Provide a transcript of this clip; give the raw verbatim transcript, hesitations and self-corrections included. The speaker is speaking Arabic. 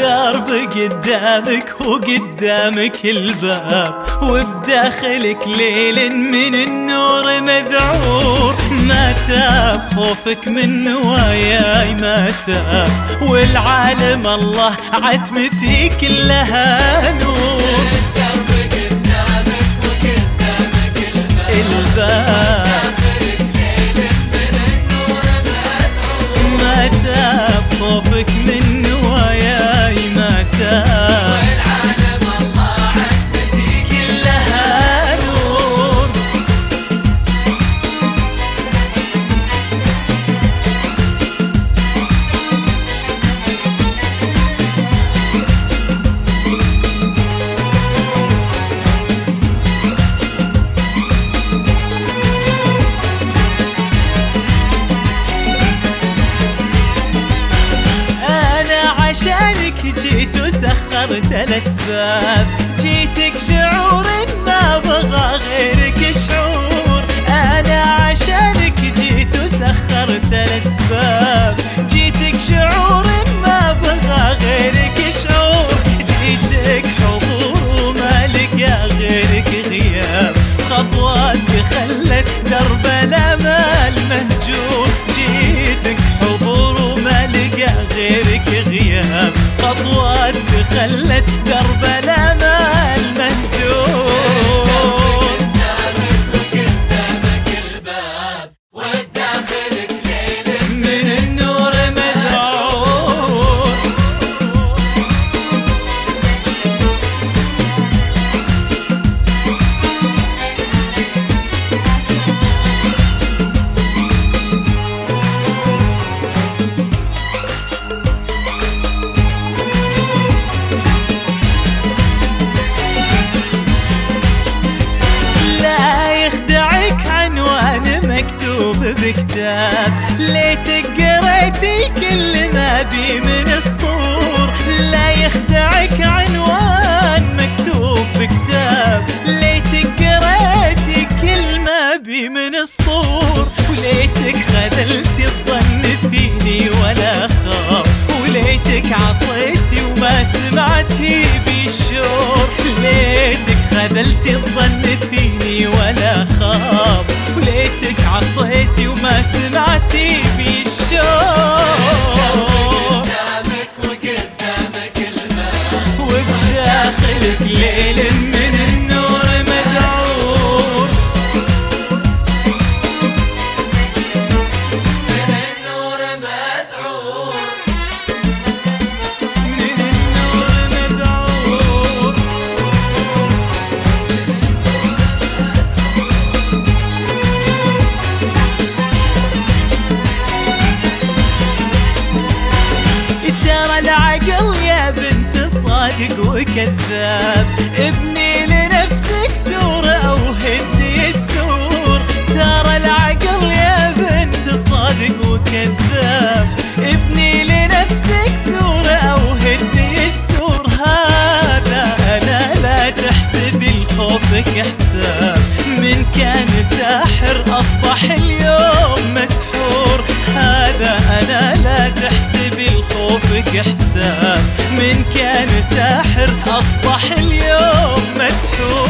الدرب قدامك وقدامك الباب، وبداخلك ليل من النور مذعور. ما تاب خوفك من نواياي ما تاب، والعالم الله عتمتي كلها نور. الدرب قدامك وقدامك الباب، ما تاب خوفك من نواياي ما تاب، والعالم الله عتمتي كلها نور. عشانك جيت وسخرت الأسباب، جيتك شعور ما بغى غيرك شعور. أنا عشانك جيت وسخرت الأسباب، جيتك شعور ما بغى غيرك شعور. جيتك حضور وما لقى غيرك غياب، خطواتك خلت درب الأمل مهجور. جيتك حضور وما لقى غيرك غياب، خطواتك خلت درب الامل مهجور. قدامك وقدامك الباب، وداخلك ليل من النور مذعور. مكتوب بكتاب، ليتك قريتي كل ما بي من سطور. لا يخدعك عنوان مكتوب بكتاب، ليتك قريتي كل ما بي من سطور. وليتك خذلتي الظن فيني ولا خاب، وليتك عصيتي وما سمعتي بالشور. ليتك خذلتي الظن فيني ولا خاب، وليتك عصيتي وما سمعتي بالشور. قدامك وقدامك الباب، وبداخلك ليل من النور مذعور. من النور مذعور، من النور مذعور. ترى العقل يا بنت صادق وكذاب، ابني لنفسك سور او هدي السور. ترى العقل يا بنت صادق وكذاب، ابني لنفسك سور او هدي السور. هذا انا لا تحسبي لخوفك حساب، من كان ساحر اصبح اليوم مسحور. هذا انا لا تحسبي لخوفك حساب، من كان ساحر اصبح اليوم مسحور.